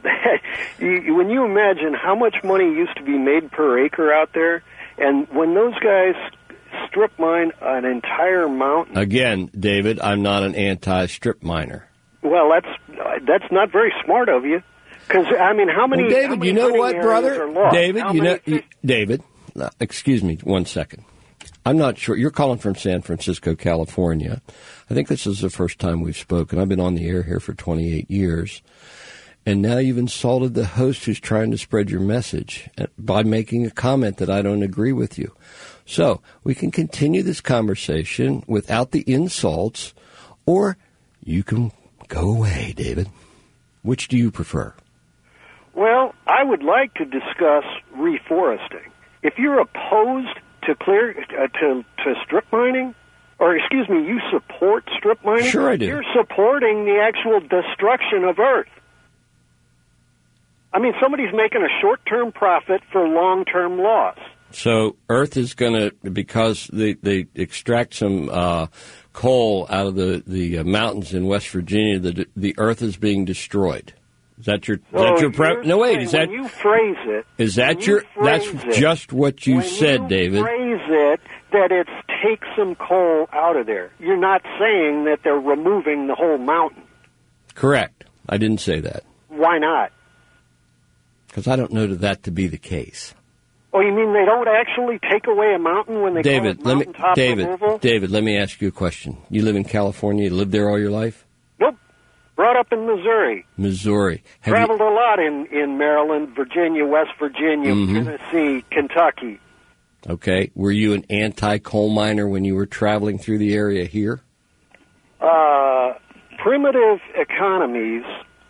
you, when you imagine how much money used to be made per acre out there, and when those guys strip mine an entire mountain. Again, David, I'm not an anti-strip miner. Well, that's that's not very smart of you. Because, I mean, how many... Well, David, how many you know what, brother? David, how you know... fish- David... Uh, excuse me one second. I'm not sure. You're calling from San Francisco, California. I think this is the first time we've spoken. I've been on the air here for twenty-eight years. And now you've insulted the host who's trying to spread your message by making a comment that I don't agree with you. So we can continue this conversation without the insults, or you can go away, David. Which do you prefer? Well, I would like to discuss reforesting. If you're opposed to clear uh, to to strip mining, or excuse me, you support strip mining. Sure, I do. You're supporting the actual destruction of Earth. I mean, somebody's making a short-term profit for long-term loss. So Earth is going to, because they, they extract some uh, coal out of the, the uh, mountains in West Virginia, the the Earth is being destroyed. Is that your? Is No, that your pre- you're no, wait. saying Is that when you phrase it? is that when your? you phrase That's it- just what you when said, you David. Phrase it that it's take some coal out of there. You're not saying that they're removing the whole mountain. Correct. I didn't say that Why not? because I don't know that to be the case. Oh, you mean they don't actually take away a mountain when they David, call it let me. mountaintop David, removal? David, let me ask you a question. You live in California. You lived there all your life. Nope. Brought up in Missouri. Missouri. Have you, Traveled a lot in, in Maryland, Virginia, West Virginia, Mhm. Tennessee, Kentucky. okay. Were you an anti-coal miner when you were traveling through the area here? Uh, primitive economies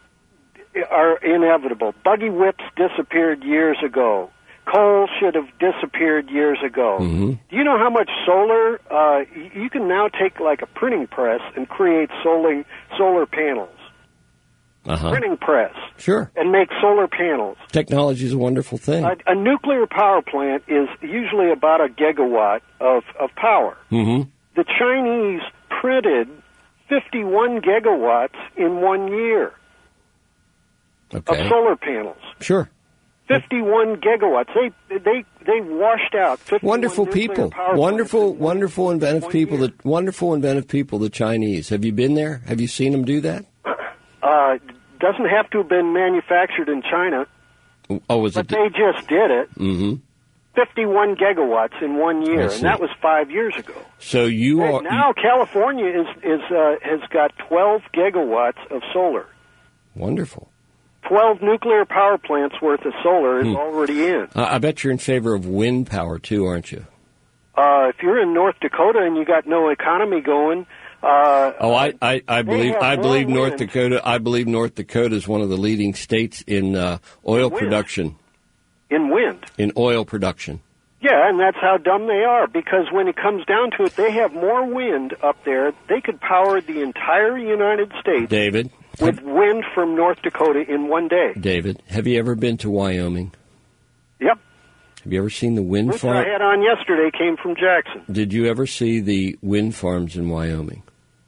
are inevitable. Buggy whips disappeared years ago. Coal should have disappeared years ago. Mm-hmm. Do you know how much solar? Uh, y- you can now take like a printing press and create solar solar panels. Uh-huh. Printing press Sure. and make solar panels. Technology is a wonderful thing. A, a nuclear power plant is usually about a gigawatt of, of power. Mm-hmm. The Chinese printed fifty-one gigawatts in one year Okay. of solar panels. Sure. fifty-one gigawatts. They they they washed out fifty-one Wonderful nuclear people. power Wonderful, plants. wonderful, inventive people. The wonderful, inventive people. The Chinese. Have you been there? Have you seen them do that? Uh, doesn't have to have been manufactured in China, Oh, was but it? they just did it. Mm-hmm. fifty-one gigawatts in one year, I and see. that was five years ago. So you are. And now California is is uh, has got twelve gigawatts of solar. Wonderful. twelve nuclear power plants worth of solar is Hmm. already in. Uh, I bet you're in favor of wind power too, aren't you? Uh, if you're in North Dakota and you got no economy going, uh, Oh, I, I, I believe have I more believe North wind. Dakota. I believe North Dakota is one of the leading states in uh, oil Wind. production. in wind. In oil production. Yeah, and that's how dumb they are, because when it comes down to it, they have more wind up there. They could power the entire United States David, with wind from North Dakota in one day. David, have you ever been to Wyoming? Yep. Have you ever seen the wind Which farm? I had on yesterday came from Jackson. Did you ever see the wind farms in Wyoming?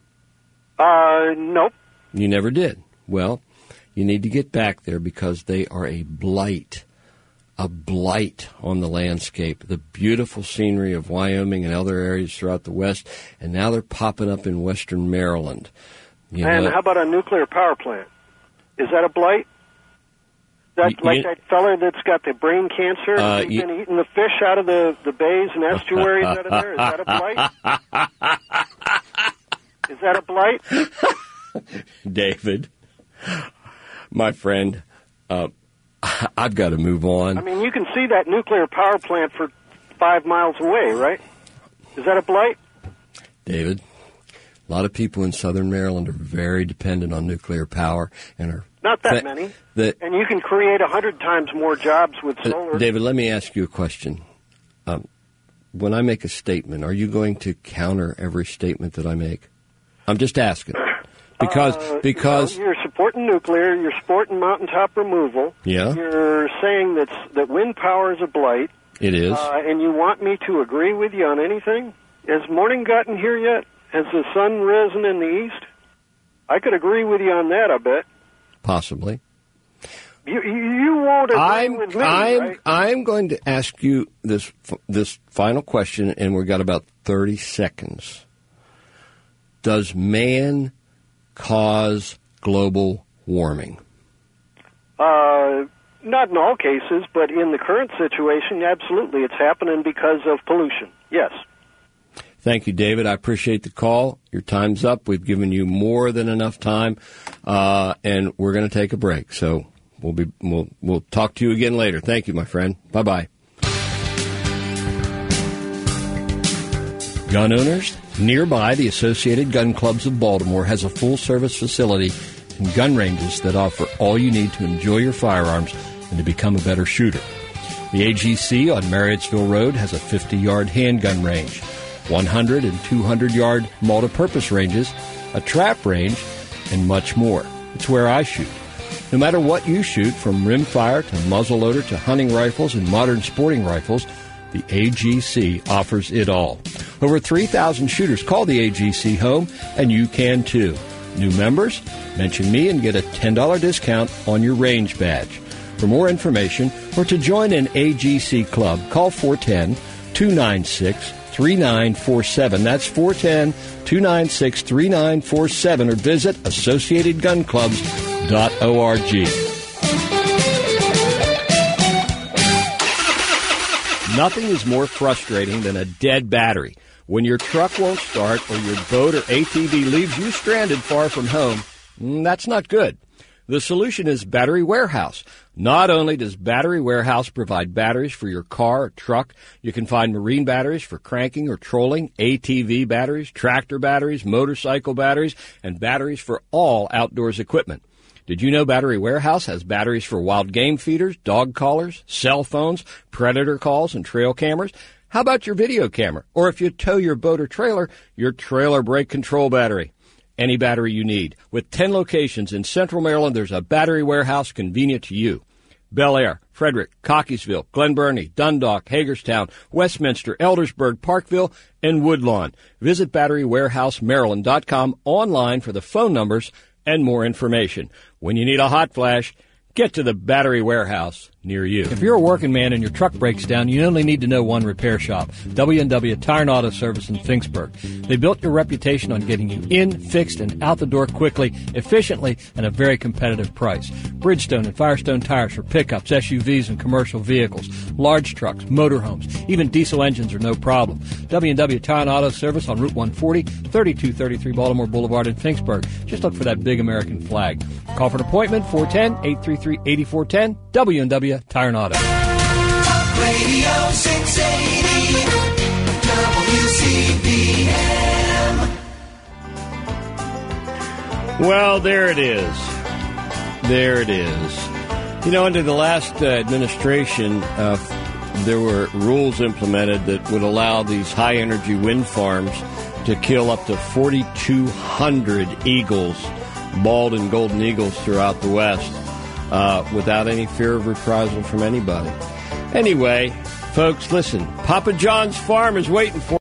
Uh, nope. You never did. Well, you need to get back there because they are a blight, a blight on the landscape. The beautiful scenery of Wyoming and other areas throughout the West, and now they're popping up in western Maryland. You And know, how about a nuclear power plant? Is that a blight? That You- like you- that feller that's got the brain cancer Uh, and you- been eating the fish out of the, the bays and estuaries out of there? Is that a blight? Is that a blight? David, my friend, uh, I've got to move on. I mean, you can see that nuclear power plant for five miles away, right? Is that a blight? David, a lot of people in southern Maryland are very dependent on nuclear power and are Not that fa- many. that And you can create a hundred times more jobs with Uh, solar. David, let me ask you a question. Um, when I make a statement, are you going to counter every statement that I make? I'm just asking. Because, Uh, because, you know, you're supporting nuclear, you're supporting mountaintop removal. Yeah. You're saying that that wind power is a blight. it is. Uh, and you want me to agree with you on anything? Has morning gotten here yet? Has the sun risen in the east? I could agree with you on that, I bet. Possibly. You, you, you won't agree I'm, with me, I'm, right? I'm going to ask you this, this final question, and we've got about thirty seconds. Does man cause global warming? Uh, not in all cases, but in the current situation, absolutely. It's happening because of pollution. Yes. Thank you, David. I appreciate the call. Your time's up. We've given you more than enough time, uh, and we're going to take a break. So we'll be we'll we'll talk to you again later. Thank you, my friend. Bye bye. Gun owners, nearby, the Associated Gun Clubs of Baltimore has a full-service facility and gun ranges that offer all you need to enjoy your firearms and to become a better shooter. The A G C on Marriottsville Road has a fifty-yard handgun range, one hundred and two hundred yard multi-purpose ranges, a trap range, and much more. It's where I shoot. No matter what you shoot, from rimfire to muzzleloader to hunting rifles and modern sporting rifles, The A G C offers it all. Over three thousand shooters call the A G C home, and you can too. New members? Mention me and get a ten dollars discount on your range badge. For more information or to join an A G C club, call four one zero, two nine six, three nine four seven. That's four one zero, two nine six, three nine four seven, or visit associated gun clubs dot org. Nothing is more frustrating than a dead battery. When your truck won't start or your boat or A T V leaves you stranded far from home, that's not good. The solution is Battery Warehouse. Not only does Battery Warehouse provide batteries for your car or truck, you can find marine batteries for cranking or trolling, A T V batteries, tractor batteries, motorcycle batteries, and batteries for all outdoors equipment. Did you know Battery Warehouse has batteries for wild game feeders, dog collars, cell phones, predator calls, and trail cameras? How about your video camera? Or if you tow your boat or trailer, your trailer brake control battery. Any battery you need. With ten locations in Central Maryland, there's a Battery Warehouse convenient to you. Bel Air, Frederick, Cockeysville, Glen Burnie, Dundalk, Hagerstown, Westminster, Eldersburg, Parkville, and Woodlawn. Visit battery warehouse maryland dot com online for the phone numbers and more information. When you need a hot flash, get to the Battery Warehouse near you. If you're a working man and your truck breaks down, you only need to know one repair shop, W and W Tire and Auto Service in Finksburg. They built your reputation on getting you in, fixed, and out the door quickly, efficiently, and a very competitive price. Bridgestone and Firestone tires for pickups, S U Vs, and commercial vehicles, large trucks, motorhomes, even diesel engines are no problem. W and W Tire and Auto Service on Route one forty, thirty-two thirty-three Baltimore Boulevard in Finksburg. Just look for that big American flag. Call for an appointment, four one zero, eight three three, eight four one zero, W and W Tire and Auto. Talk Radio six eighty W C B M. Well, there it is. There it is. You know, under the last uh, administration, uh, there were rules implemented that would allow these high-energy wind farms to kill up to forty-two hundred eagles, bald and golden eagles throughout the West, uh, without any fear of reprisal from anybody. Anyway, folks, listen, Papa John's Farm is waiting for